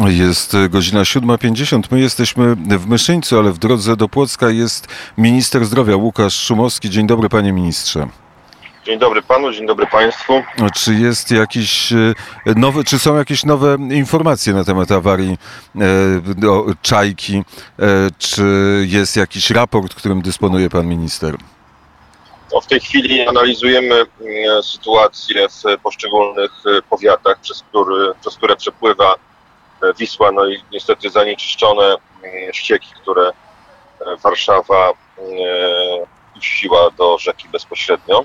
Jest godzina 7:50. My jesteśmy w Myszyńcu, ale w drodze do Płocka jest minister zdrowia Łukasz Szumowski. Dzień dobry, panie ministrze. Dzień dobry panu, dzień dobry państwu. Czy jest jakiś czy są jakieś nowe informacje na temat awarii Czajki? Czy jest jakiś raport, którym dysponuje pan minister? W tej chwili analizujemy sytuację w poszczególnych powiatach, przez które przepływa Wisła, no i niestety zanieczyszczone ścieki, które Warszawa puściła do rzeki bezpośrednio.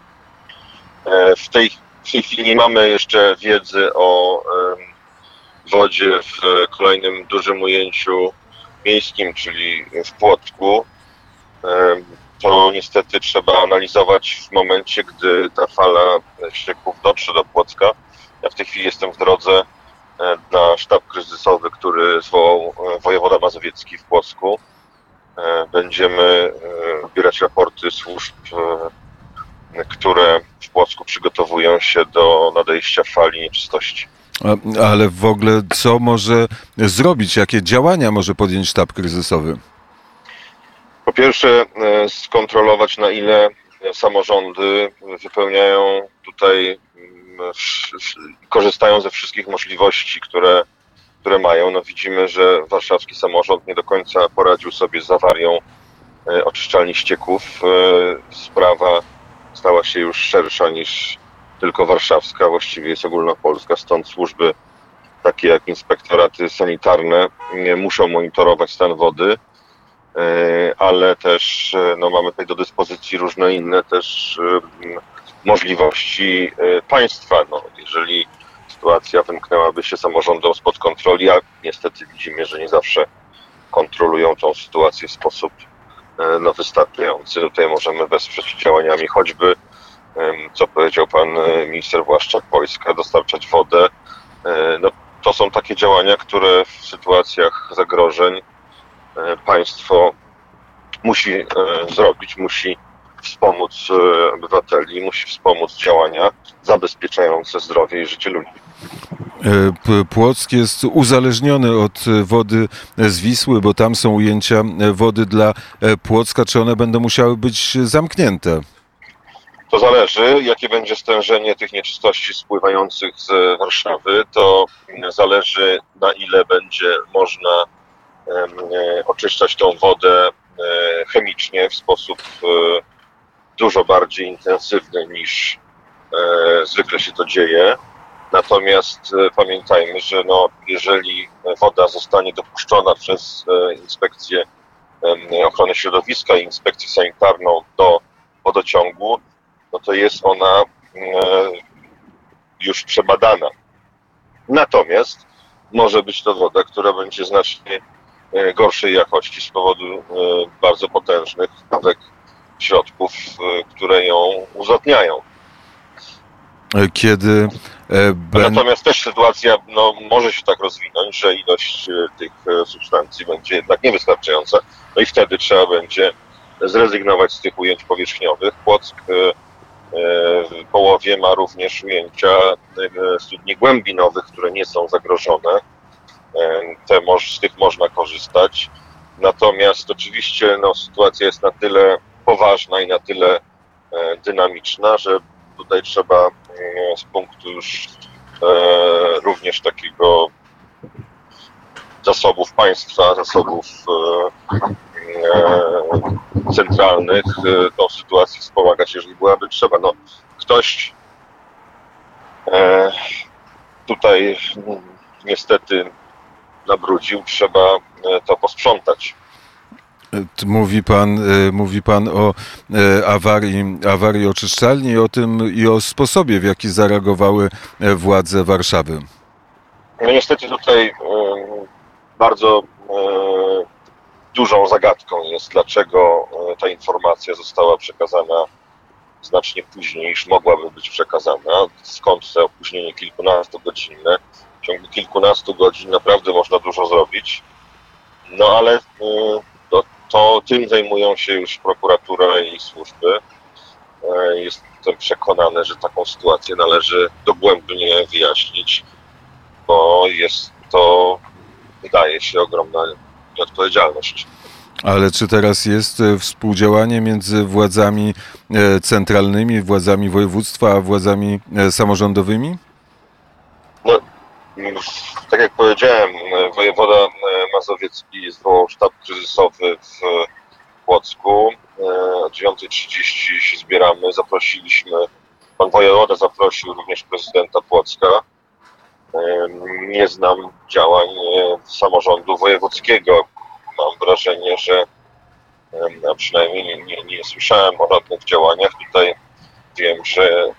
W tej chwili nie mamy jeszcze wiedzy o wodzie w kolejnym dużym ujęciu miejskim, czyli w Płocku. To niestety trzeba analizować w momencie, gdy ta fala ścieków dotrze do Płocka. Ja w tej chwili jestem w drodze na sztab kryzysowy, który zwołał wojewoda mazowiecki w Płocku. Będziemy zbierać raporty służb, które w Płocku przygotowują się do nadejścia fali nieczystości. Ale w ogóle co może zrobić? Jakie działania może podjąć sztab kryzysowy? Po pierwsze, skontrolować, na ile samorządy wypełniają tutaj, korzystają ze wszystkich możliwości, które mają. No widzimy, że warszawski samorząd nie do końca poradził sobie z awarią oczyszczalni ścieków. Sprawa stała się już szersza niż tylko warszawska, właściwie jest ogólnopolska, stąd służby takie jak inspektoraty sanitarne muszą monitorować stan wody, ale też mamy tutaj do dyspozycji różne inne też możliwości państwa. Jeżeli sytuacja wymknęłaby się samorządom spod kontroli, a niestety widzimy, że nie zawsze kontrolują tą sytuację w sposób wystarczający. Tutaj możemy wesprzeć działaniami choćby, co powiedział pan minister Błaszczak, wojska, dostarczać wodę. To są takie działania, które w sytuacjach zagrożeń państwo musi zrobić, musi wspomóc obywateli, musi wspomóc działania zabezpieczające zdrowie i życie ludzi. Płock jest uzależniony od wody z Wisły, bo tam są ujęcia wody dla Płocka. Czy one będą musiały być zamknięte? To zależy, jakie będzie stężenie tych nieczystości spływających z Warszawy. To zależy, na ile będzie można oczyszczać tą wodę chemicznie w sposób dużo bardziej intensywny niż zwykle się to dzieje. Natomiast pamiętajmy, że jeżeli woda zostanie dopuszczona przez Inspekcję Ochrony Środowiska i Inspekcję Sanitarną do wodociągu, to jest ona już przebadana. Natomiast może być to woda, która będzie znacznie gorszej jakości z powodu bardzo potężnych dawek środków, które ją uzdatniają. Natomiast też sytuacja może się tak rozwinąć, że ilość tych substancji będzie jednak niewystarczająca. I wtedy trzeba będzie zrezygnować z tych ujęć powierzchniowych. Płock w połowie ma również ujęcia studni głębinowych, które nie są zagrożone. Z tych można korzystać. Natomiast oczywiście sytuacja jest na tyle poważna i na tyle dynamiczna, że tutaj trzeba z punktu już również takiego zasobów państwa, zasobów centralnych tą sytuację wspomagać, jeżeli byłaby trzeba. Ktoś tutaj niestety nabrudził, trzeba to posprzątać. Mówi pan o awarii oczyszczalni i o sposobie, w jaki zareagowały władze Warszawy. Niestety tutaj bardzo dużą zagadką jest, dlaczego ta informacja została przekazana znacznie później, niż mogłaby być przekazana. Skąd to opóźnienie kilkunastogodzinne? W ciągu kilkunastu godzin naprawdę można dużo zrobić, ale to tym zajmują się już prokuratura i służby. Jestem przekonany, że taką sytuację należy dogłębnie wyjaśnić, bo jest to wydaje się, ogromna nieodpowiedzialność. Ale czy teraz jest współdziałanie między władzami centralnymi, władzami województwa, a władzami samorządowymi? No, tak jak powiedziałem, wojewoda mazowiecki zwołał sztab kryzysowy w Płocku. O 9:30 się zbieramy. Pan wojewoda zaprosił również prezydenta Płocka. Nie znam działań samorządu wojewódzkiego. Mam wrażenie, że a przynajmniej nie słyszałem o żadnych działaniach. Tutaj wiem, że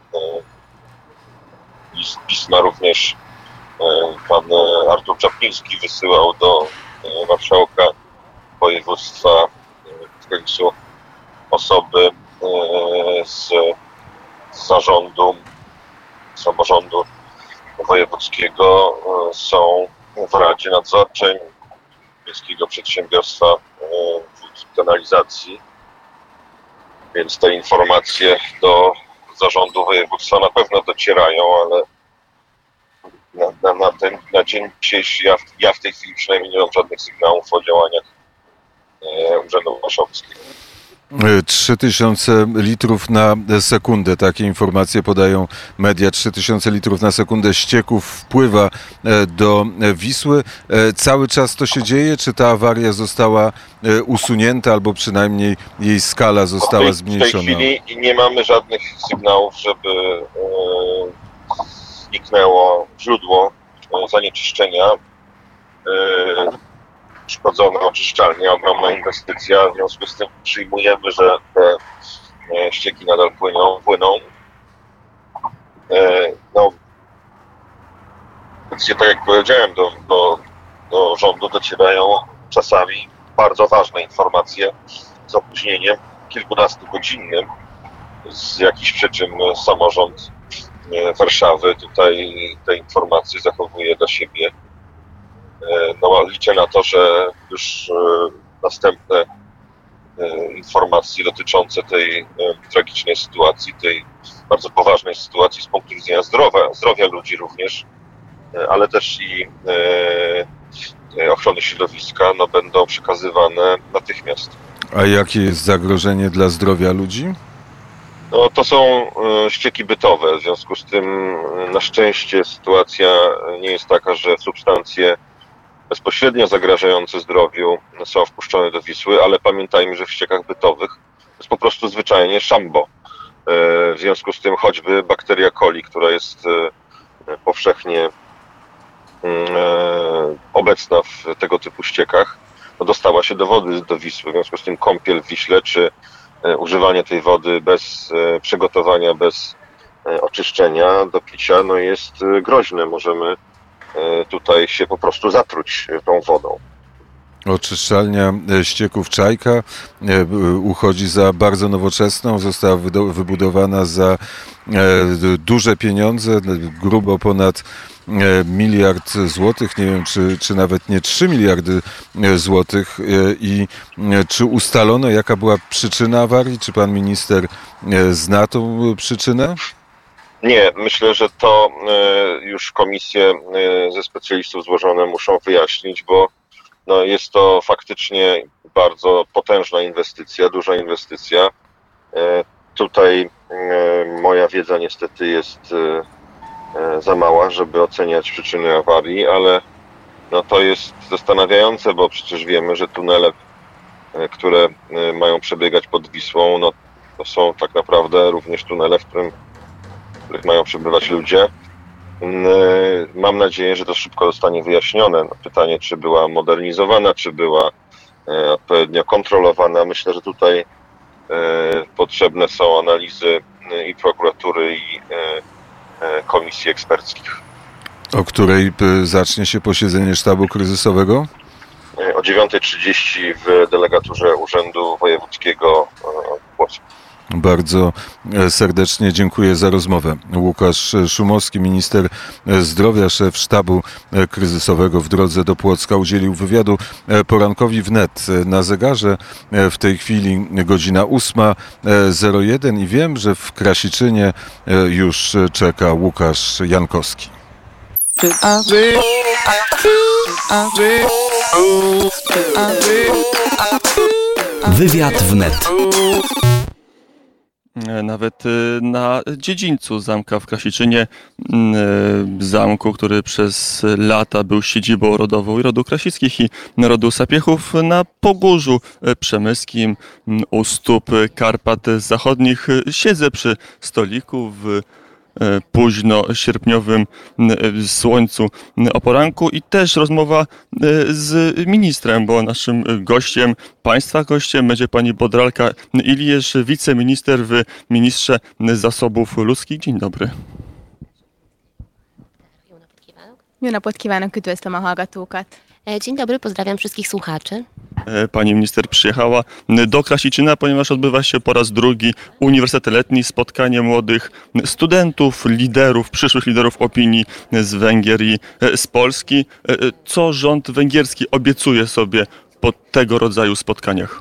pisma również pan Artur Czapliński wysyłał do marszałka województwa, w końcu osoby z zarządu samorządu wojewódzkiego są w Radzie Nadzorczej Miejskiego Przedsiębiorstwa Kanalizacji, więc te informacje do zarządu województwa na pewno docierają, ale na dzień dzisiejszy ja w tej chwili przynajmniej nie mam żadnych sygnałów o działaniach Urzędu Marszałkowskiego. 3000 litrów na sekundę, takie informacje podają media. 3000 litrów na sekundę ścieków wpływa do Wisły. Cały czas to się dzieje? Czy ta awaria została usunięta, albo przynajmniej jej skala została zmniejszona? W tej chwili nie mamy żadnych sygnałów, żeby zniknęło źródło zanieczyszczenia. Uszkodzone oczyszczalnie, ogromna inwestycja, w związku z tym przyjmujemy, że te ścieki nadal płyną. No, więc tak jak powiedziałem, do rządu docierają czasami bardzo ważne informacje z opóźnieniem kilkunastogodzinnym. Z jakichś przyczyn samorząd Warszawy tutaj te informacje zachowuje dla siebie. No, liczę na to, że już następne informacje dotyczące tej tragicznej sytuacji, tej bardzo poważnej sytuacji z punktu widzenia zdrowia ludzi również, ale też i ochrony środowiska, no, będą przekazywane natychmiast. A jakie jest zagrożenie dla zdrowia ludzi? No, to są ścieki bytowe, w związku z tym na szczęście sytuacja nie jest taka, że substancje bezpośrednio zagrażające zdrowiu są wpuszczone do Wisły, ale pamiętajmy, że w ściekach bytowych jest po prostu zwyczajnie szambo. W związku z tym choćby bakteria coli, która jest powszechnie obecna w tego typu ściekach, no, dostała się do wody, do Wisły. W związku z tym kąpiel w Wiśle, czy używanie tej wody bez przygotowania, bez oczyszczenia do picia, no, jest groźne. Możemy tutaj się po prostu zatruć tą wodą. Oczyszczalnia ścieków Czajka uchodzi za bardzo nowoczesną, została wybudowana za duże pieniądze, grubo ponad 1 miliard złotych, nie wiem czy nawet nie 3 miliardy złotych. I czy ustalono, jaka była przyczyna awarii? Czy pan minister zna tą przyczynę? Nie, myślę, że to już komisje ze specjalistów złożone muszą wyjaśnić, bo no, jest to faktycznie bardzo potężna inwestycja, duża inwestycja. Tutaj moja wiedza niestety jest za mała, żeby oceniać przyczyny awarii, ale no, to jest zastanawiające, bo przecież wiemy, że tunele, które mają przebiegać pod Wisłą, no, to są tak naprawdę również tunele, w których mają przebywać ludzie. Mam nadzieję, że to szybko zostanie wyjaśnione. Pytanie, czy była modernizowana, czy była odpowiednio kontrolowana. Myślę, że tutaj potrzebne są analizy i prokuratury, i komisji eksperckich. O której zacznie się posiedzenie sztabu kryzysowego? O 9:30 w delegaturze Urzędu Wojewódzkiego w Płocku. Bardzo serdecznie dziękuję za rozmowę. Łukasz Szumowski, minister zdrowia, szef sztabu kryzysowego w drodze do Płocka, udzielił wywiadu porankowi wnet. Na zegarze w tej chwili godzina 8:01 i wiem, że w Krasiczynie już czeka Łukasz Jankowski. Wywiad wnet. Nawet na dziedzińcu zamka w Krasiczynie, zamku, który przez lata był siedzibą rodową i rodu Krasickich i rodu Sapiehów, na Pogórzu Przemyskim u stóp Karpat Zachodnich siedzę przy stoliku w późno sierpniowym słońcu o poranku i też rozmowa z ministrem, bo naszym gościem, państwa gościem będzie pani Bodralka Ilijesz, wiceminister w Ministrze Zasobów Ludzkich. Dzień dobry. Jó napot kívánok, üdvözlöm a hallgatókat! Dzień dobry, pozdrawiam wszystkich słuchaczy. Pani minister przyjechała do Krasiczyna, ponieważ odbywa się po raz drugi Uniwersytet Letni, spotkanie młodych studentów, liderów, przyszłych liderów opinii z Węgier i z Polski. Co rząd węgierski obiecuje sobie po tego rodzaju spotkaniach?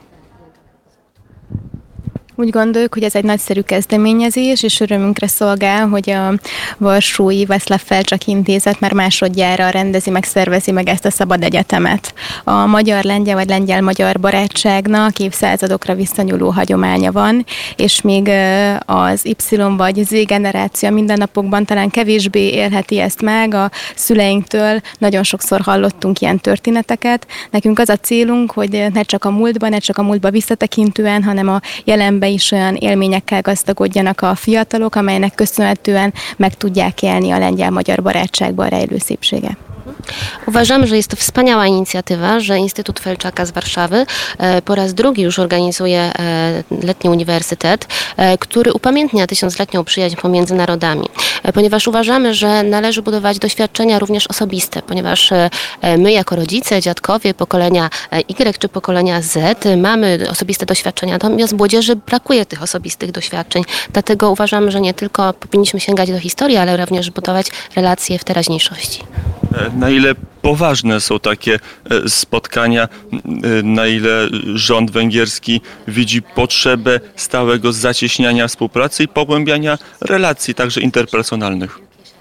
Úgy gondoljuk, hogy ez egy nagyszerű kezdeményezés, és örömünkre szolgál, hogy a Varsói Václav Felczak Intézet már másodjára rendezi meg, szervezi meg ezt a szabad egyetemet. A magyar-lengyel vagy lengyel-magyar barátságnak évszázadokra visszanyúló hagyománya van, és még az Y vagy Z generáció mindennapokban talán kevésbé élheti ezt meg. A szüleinktől nagyon sokszor hallottunk ilyen történeteket. Nekünk az a célunk, hogy ne csak a múltba visszatekintően, hanem a jelenben is olyan élményekkel gazdagodjanak a fiatalok, amelynek köszönhetően meg tudják élni a lengyel-magyar barátságban rejlő szépséget. Uważamy, że jest to wspaniała inicjatywa, że Instytut Felczaka z Warszawy po raz drugi już organizuje letni uniwersytet, który upamiętnia tysiącletnią przyjaźń pomiędzy narodami. Ponieważ uważamy, że należy budować doświadczenia również osobiste, ponieważ my jako rodzice, dziadkowie pokolenia Y czy pokolenia Z mamy osobiste doświadczenia, natomiast młodzieży brakuje tych osobistych doświadczeń. Dlatego uważamy, że nie tylko powinniśmy sięgać do historii, ale również budować relacje w teraźniejszości. Na ile poważne są takie spotkania, na ile rząd węgierski widzi potrzebę stałego zacieśniania współpracy i pogłębiania relacji, także interpersonalnych?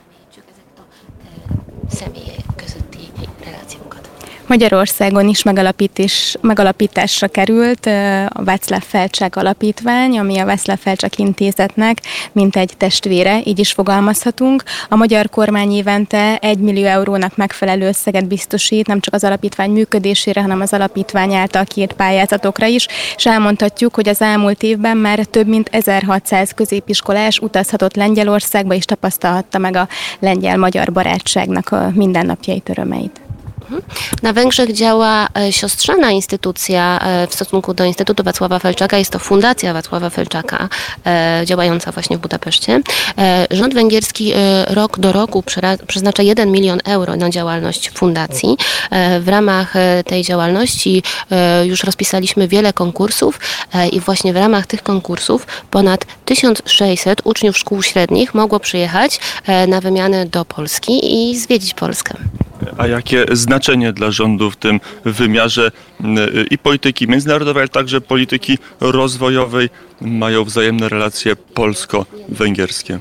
Magyarországon is megalapításra került a Václav Felczak Alapítvány, ami a Václav Felczak Intézetnek mint egy testvére, így is fogalmazhatunk. A magyar kormány évente 1 millió eurónak megfelelő összeget biztosít nem csak az alapítvány működésére, hanem az alapítvány által kiírt pályázatokra is, és elmondhatjuk, hogy az elmúlt évben már több mint 1600 középiskolás utazhatott Lengyelországba, és tapasztalhatta meg a lengyel-magyar barátságnak a mindennapjait, örömeit. Na Węgrzech działa siostrzana instytucja w stosunku do Instytutu Wacława Felczaka. Jest to Fundacja Wacława Felczaka, działająca właśnie w Budapeszcie. Rząd węgierski rok do roku przeznacza 1 milion euro na działalność fundacji. W ramach tej działalności już rozpisaliśmy wiele konkursów i właśnie w ramach tych konkursów ponad 1600 uczniów szkół średnich mogło przyjechać na wymianę do Polski i zwiedzić Polskę. A jakie znaczenie dla rządu w tym wymiarze i polityki międzynarodowej, ale także polityki rozwojowej mają wzajemne relacje polsko-węgierskie?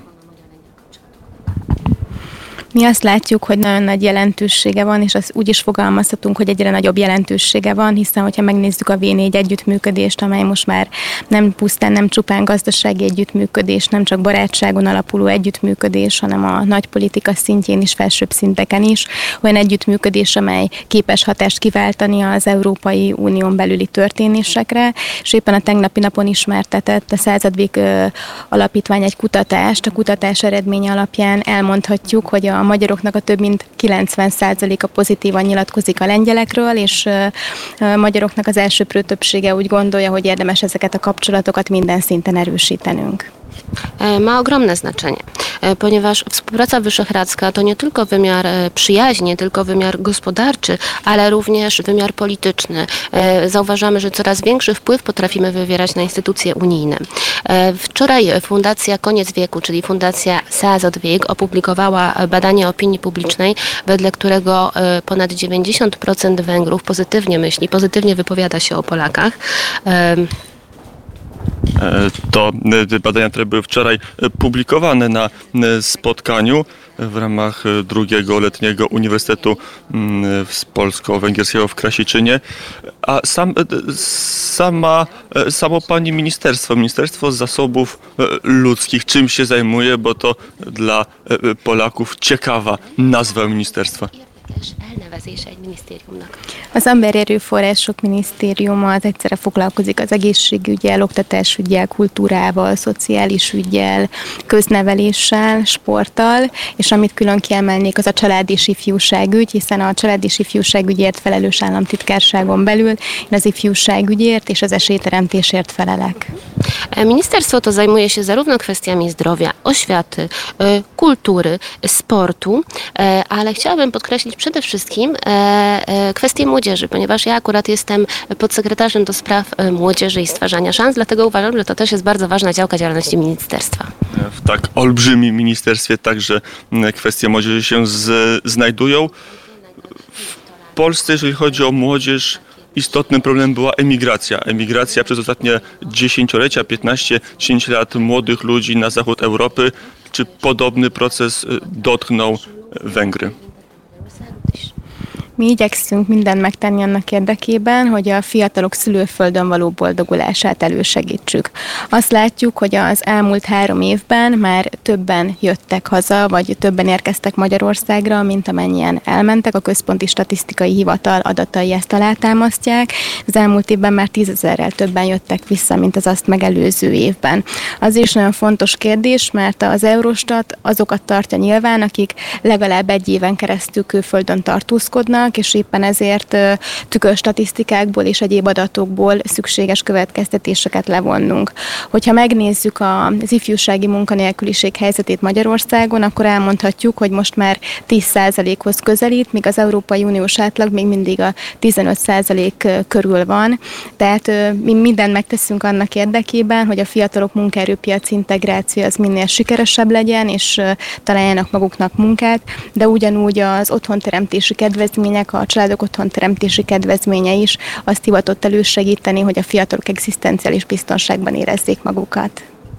Mi azt látjuk, hogy nagyon nagy jelentősége van, és azt úgy is fogalmazhatunk, hogy egyre nagyobb jelentősége van, hiszen hogyha megnézzük a V4 együttműködést, amely most már nem csupán gazdasági együttműködés, nem csak barátságon alapuló együttműködés, hanem a nagy politika szintjén is, felsőbb szinteken is, olyan együttműködés, amely képes hatást kiváltani az Európai Unión belüli történésekre, és éppen a tegnapi napon ismertetett a Századvég Alapítvány egy kutatást, a kutatás eredménye alapján elmondhatjuk, hogy a magyaroknak a több mint 90%-a pozitívan nyilatkozik a lengyelekről, és a magyaroknak az elsöprő többsége úgy gondolja, hogy érdemes ezeket a kapcsolatokat minden szinten erősítenünk. Ma ogromne znaczenie, ponieważ współpraca wyszehradzka to nie tylko wymiar przyjaźni, nie tylko wymiar gospodarczy, ale również wymiar polityczny. Zauważamy, że coraz większy wpływ potrafimy wywierać na instytucje unijne. Wczoraj Fundacja Koniec Wieku, czyli Fundacja Századvég, opublikowała badanie opinii publicznej, wedle którego ponad 90% Węgrów pozytywnie myśli, pozytywnie wypowiada się o Polakach. To badania, które były wczoraj publikowane na spotkaniu w ramach drugiego letniego Uniwersytetu Polsko-Węgierskiego w Krasiczynie. A samo pani Ministerstwo Zasobów Ludzkich, czym się zajmuje, bo to dla Polaków ciekawa nazwa ministerstwa. Az Emberi Erőforrások Minisztériuma az egyszerre foglalkozik az egészségüggyel, oktatásüggyel, kultúrával, szociális üggyel, közneveléssel, sporttal, és amit külön kiemelnék, az a család és ifjúságügy, hiszen a család és ifjúságügyért felelős államtitkárságon belül én az ifjúságügyért és az esélyteremtésért felelek. Ministerstwo to zajmuje się zarówno kwestiami zdrowia, oświaty, kultury, sportu, ale chciałabym podkreślić przede wszystkim kwestię młodzieży, ponieważ ja akurat jestem podsekretarzem do spraw młodzieży i stwarzania szans, dlatego uważam, że to też jest bardzo ważna działka działalności ministerstwa. W tak olbrzymim ministerstwie także kwestie młodzieży się znajdują. W Polsce, jeżeli chodzi o młodzież, istotnym problemem była emigracja. Emigracja przez ostatnie dziesięciolecia, 15-10 lat młodych ludzi na zachód Europy. Czy podobny proces dotknął Węgry? Mi igyekszünk mindent megtenni annak érdekében, hogy a fiatalok szülőföldön való boldogulását elősegítsük. Azt látjuk, hogy az elmúlt 3 évben már többen jöttek haza, vagy többen érkeztek Magyarországra, mint amennyien elmentek. A Központi Statisztikai Hivatal adatai ezt alátámasztják. Az elmúlt évben már 10 000-rel többen jöttek vissza, mint az azt megelőző évben. Az is nagyon fontos kérdés, mert az Eurostat azokat tartja nyilván, akik legalább 1 éven keresztül külföldön tartózkodnak, és éppen ezért tükörstatisztikákból és egyéb adatokból szükséges következtetéseket levonnunk. Hogyha megnézzük az ifjúsági munkanélküliség helyzetét Magyarországon, akkor elmondhatjuk, hogy most már 10%-hoz közelít, míg az Európai Uniós átlag még mindig a 15% körül van. Tehát mi mindent megteszünk annak érdekében, hogy a fiatalok munkaerőpiaci integráció az minél sikeresebb legyen, és találjanak maguknak munkát, de ugyanúgy az otthonteremtési kedvezmények, a családok otthonteremtési kedvezménye is azt hivatott elősegíteni, hogy a fiatalok egzisztenciális biztonságban érezzék magukat.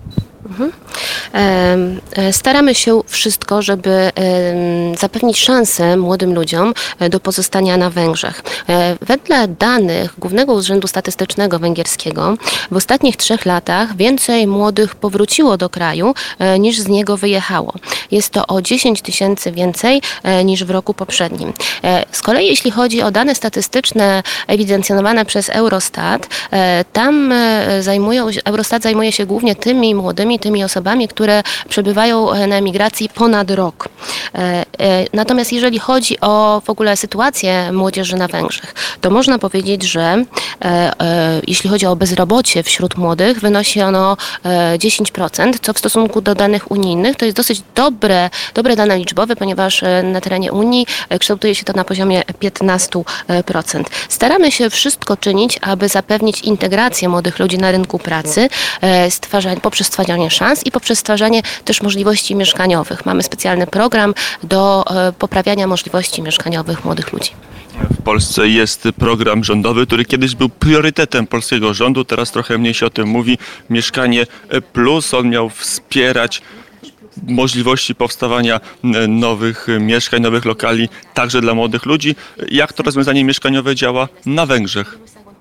Staramy się wszystko, żeby zapewnić szansę młodym ludziom do pozostania na Węgrzech. Wedle danych Głównego Urzędu Statystycznego Węgierskiego w ostatnich 3 latach więcej młodych powróciło do kraju niż z niego wyjechało. Jest to o 10 000 więcej niż w roku poprzednim. Z kolei jeśli chodzi o dane statystyczne ewidencjonowane przez Eurostat, tam Eurostat zajmuje się głównie tymi osobami, które przebywają na emigracji ponad rok. Natomiast jeżeli chodzi o w ogóle sytuację młodzieży na Węgrzech, to można powiedzieć, że jeśli chodzi o bezrobocie wśród młodych, wynosi ono 10%, co w stosunku do danych unijnych to jest dosyć dobre dane liczbowe, ponieważ na terenie Unii kształtuje się to na poziomie 15%. Staramy się wszystko czynić, aby zapewnić integrację młodych ludzi na rynku pracy poprzez stwarzanie szans i poprzez stwarzanie też możliwości mieszkaniowych. Mamy specjalny program do poprawiania możliwości mieszkaniowych młodych ludzi. W Polsce jest program rządowy, który kiedyś był priorytetem polskiego rządu, teraz trochę mniej się o tym mówi. Mieszkanie Plus, on miał wspierać możliwości powstawania nowych mieszkań, nowych lokali, także dla młodych ludzi. Jak to rozwiązanie mieszkaniowe działa na Węgrzech?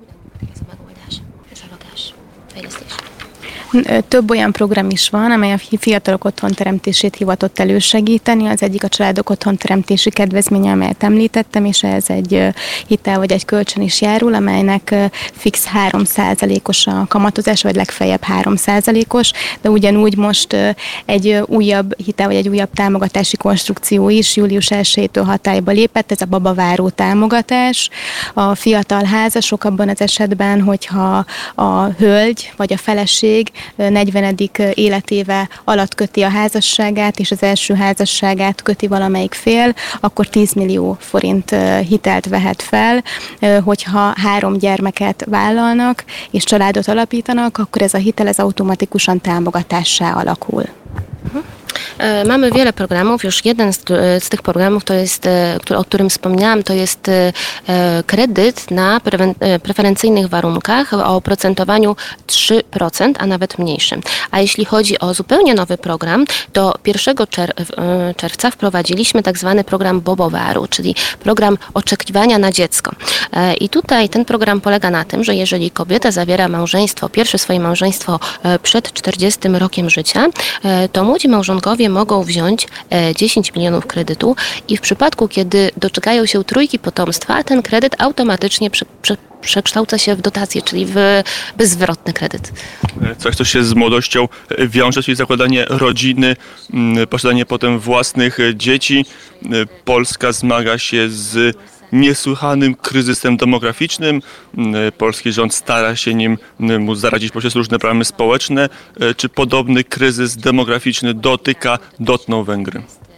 Több olyan program is van, amely a fiatalok otthonteremtését hivatott elősegíteni. Az egyik a családok otthonteremtési kedvezménye, amelyet említettem, és ez egy hitel vagy egy kölcsön is járul, amelynek fix 3%-os a kamatozás, vagy legfeljebb 3%-os, de ugyanúgy most egy újabb hitel vagy egy újabb támogatási konstrukció is július 1-től hatályba lépett, ez a babaváró támogatás. A fiatal házasok abban az esetben, hogyha a hölgy vagy a feleség 40. életéve alatt köti a házasságát, és az első házasságát köti valamelyik fél, akkor 10 millió forint hitelt vehet fel. Hogyha 3 gyermeket vállalnak és családot alapítanak, akkor ez a hitel automatikusan támogatássá alakul. Mamy wiele programów. Już jeden z tych programów, to jest, o którym wspomniałam, to jest kredyt na preferencyjnych warunkach o oprocentowaniu 3%, a nawet mniejszym. A jeśli chodzi o zupełnie nowy program, to 1 czerwca wprowadziliśmy tak zwany program Bobowaru, czyli program oczekiwania na dziecko. I tutaj ten program polega na tym, że jeżeli kobieta zawiera małżeństwo, pierwsze swoje małżeństwo przed 40 rokiem życia, to młodzi małżonkowie mogą wziąć 10 milionów kredytu i w przypadku, kiedy doczekają się trójki potomstwa, ten kredyt automatycznie przekształca się w dotację, czyli w bezzwrotny kredyt. Coś, co się z młodością wiąże, czyli zakładanie rodziny, posiadanie potem własnych dzieci. Polska zmaga się z niesłychanym kryzysem demograficznym. Polski rząd stara się mu zaradzić poprzez różne programy społeczne. Czy podobny kryzys demograficzny dotknął Węgry?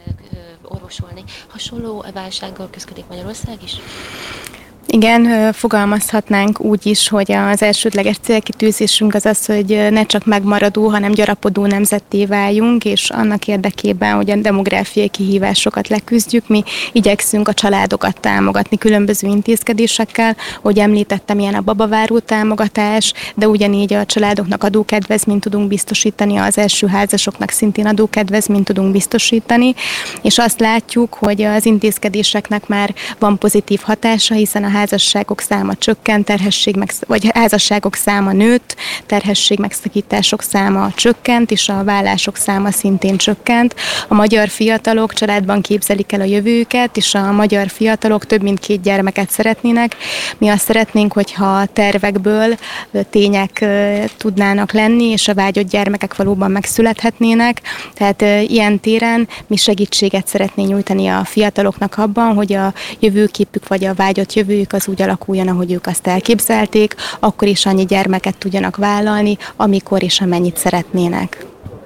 Igen, fogalmazhatnánk úgy is, hogy az elsődleges célkitűzésünk az az, hogy ne csak megmaradó, hanem gyarapodó nemzetté váljunk, és annak érdekében, hogy a demográfiai kihívásokat leküzdjük, mi igyekszünk a családokat támogatni különböző intézkedésekkel, hogy említettem, ilyen a babaváró támogatás, de ugyanígy a családoknak adókedvezményt tudunk biztosítani, az első házasoknak szintén adókedvezményt tudunk biztosítani, és azt látjuk, hogy az intézkedéseknek már van pozitív hatása, hiszen a házasságok száma csökkent, vagy házasságok száma nőtt, terhesség megszakítások száma csökkent, és a vállások száma szintén csökkent. A magyar fiatalok családban képzelik el a jövőjüket, és a magyar fiatalok több mint 2 gyermeket szeretnének. Mi azt szeretnénk, hogyha a tervekből tények tudnának lenni, és a vágyott gyermekek valóban megszülethetnének. Tehát ilyen téren mi segítséget szeretnénk nyújtani a fiataloknak abban, hogy a jövőképük vagy a vágyott jövőjük az úgy alakuljon, ahogy ők azt elképzelték, akkor is annyi gyermeket tudjanak vállalni, amikor és amennyit szeretnének.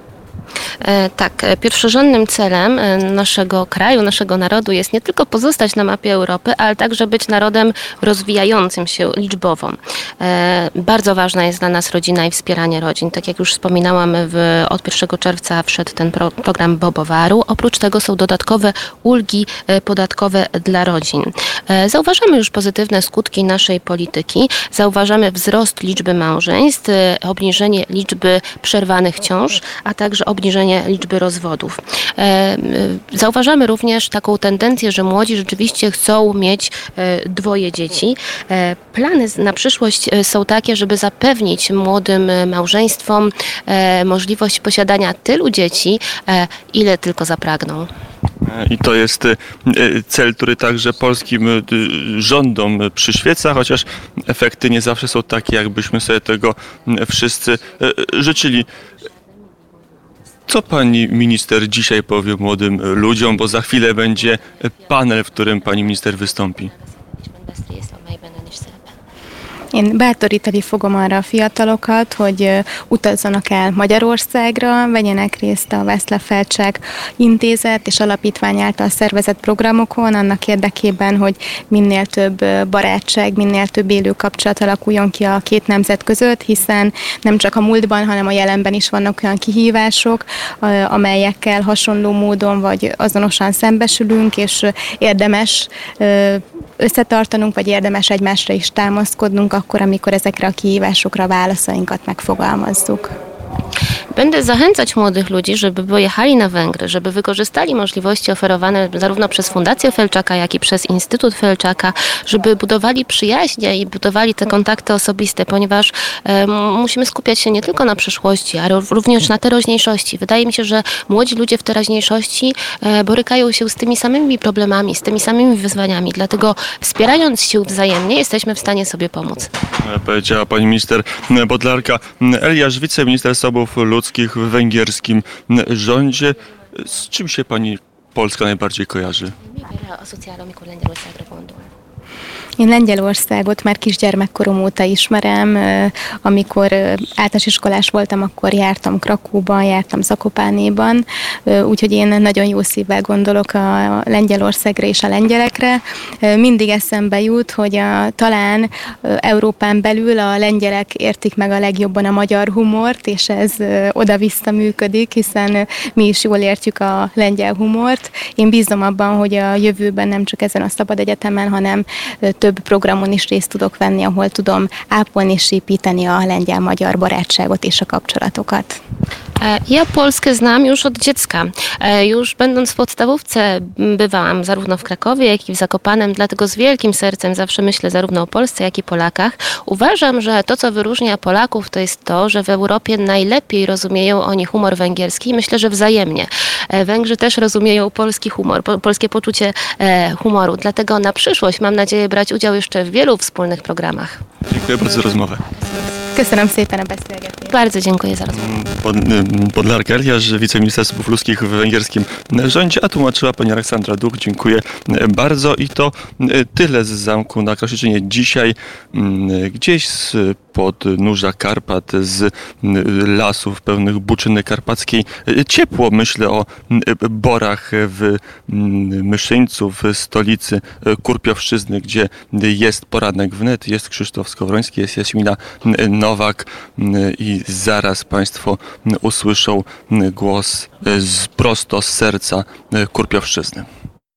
Tak, pierwszorzędnym celem naszego kraju, naszego narodu jest nie tylko pozostać na mapie Europy, ale także być narodem rozwijającym się liczbowo. Bardzo ważna jest dla nas rodzina i wspieranie rodzin. Tak jak już wspominałam, od 1 czerwca wszedł ten program Bobowaru. Oprócz tego są dodatkowe ulgi podatkowe dla rodzin. Zauważamy już pozytywne skutki naszej polityki. Zauważamy wzrost liczby małżeństw, obniżenie liczby przerwanych ciąż, a także obniżenie liczby rozwodów. Zauważamy również taką tendencję, że młodzi rzeczywiście chcą mieć 2 dzieci. Plany na przyszłość są takie, żeby zapewnić młodym małżeństwom możliwość posiadania tylu dzieci, ile tylko zapragną. I to jest cel, który także polskim rządom przyświeca, chociaż efekty nie zawsze są takie, jakbyśmy sobie tego wszyscy życzyli. Co pani minister dzisiaj powie młodym ludziom, bo za chwilę będzie panel, w którym pani minister wystąpi? Én bátorítani fogom arra a fiatalokat, hogy utazzanak el Magyarországra, vegyenek részt a Václav Felcsák Intézet és Alapítvány által szervezett programokon, annak érdekében, hogy minél több barátság, minél több élő kapcsolat alakuljon ki a 2 nemzet között, hiszen nem csak a múltban, hanem a jelenben is vannak olyan kihívások, amelyekkel hasonló módon vagy azonosan szembesülünk, és érdemes összetartanunk, vagy érdemes egymásra is támaszkodnunk akkor, amikor ezekre a kihívásokra válaszainkat megfogalmazzuk. Będę zachęcać młodych ludzi, żeby pojechali na Węgry, żeby wykorzystali możliwości oferowane zarówno przez Fundację Felczaka, jak i przez Instytut Felczaka, żeby budowali przyjaźnie i budowali te kontakty osobiste, ponieważ musimy skupiać się nie tylko na przyszłości, ale również na teraźniejszości. Wydaje mi się, że młodzi ludzie w teraźniejszości borykają się z tymi samymi problemami, z tymi samymi wyzwaniami, dlatego wspierając się wzajemnie jesteśmy w stanie sobie pomóc. Powiedziała pani minister Bodlarka Eliasz, wiceminister Zasobów Ludzkich w węgierskim rządzie. Z czym się pani Polska najbardziej kojarzy? Én Lengyelországot már kisgyermekkorom óta ismerem. Amikor általános iskolás voltam, akkor jártam Krakóban, jártam Zakopánéban, úgyhogy én nagyon jó szívvel gondolok a Lengyelországra és a lengyelekre. Mindig eszembe jut, hogy talán Európán belül a lengyelek értik meg a legjobban a magyar humort, és ez oda-vissza működik, hiszen mi is jól értjük a lengyel humort. Én bízom abban, hogy a jövőben nem csak ezen a szabad egyetemen, hanem több programon is részt tudok venni, ahol tudom ápolni és építeni a lengyel-magyar barátságot és a kapcsolatokat. Ja Polskę znam już od dziecka. Już będąc w podstawówce bywałam zarówno w Krakowie, jak i w Zakopanem, dlatego z wielkim sercem zawsze myślę zarówno o Polsce, jak i Polakach. Uważam, że to, co wyróżnia Polaków, to jest to, że w Europie najlepiej rozumieją oni humor węgierski i myślę, że wzajemnie. Węgrzy też rozumieją polski humor, polskie poczucie humoru. Dlatego na przyszłość mam nadzieję brać udział jeszcze w wielu wspólnych programach. Dziękuję bardzo za rozmowę. Köszönöm szépen a beszélgetést. Bardzo dziękuję za rozmowę. Podlarka Eliasz, wiceminister spraw ludzkich w węgierskim rządzie, a tłumaczyła pani Aleksandra Duch. Dziękuję bardzo i to tyle z zamku na Krasiczynie dzisiaj. Gdzieś z podnóża Karpat, z lasów pełnych buczyny karpackiej. Ciepło myślę o Borach w Myszyńcu, w stolicy Kurpiowszczyzny, gdzie jest poranek wnet, jest Krzysztof Skowroński, jest Jaśmina Nowak i zaraz Państwo usłyszą głos prosto z serca Kurpiowszczyzny.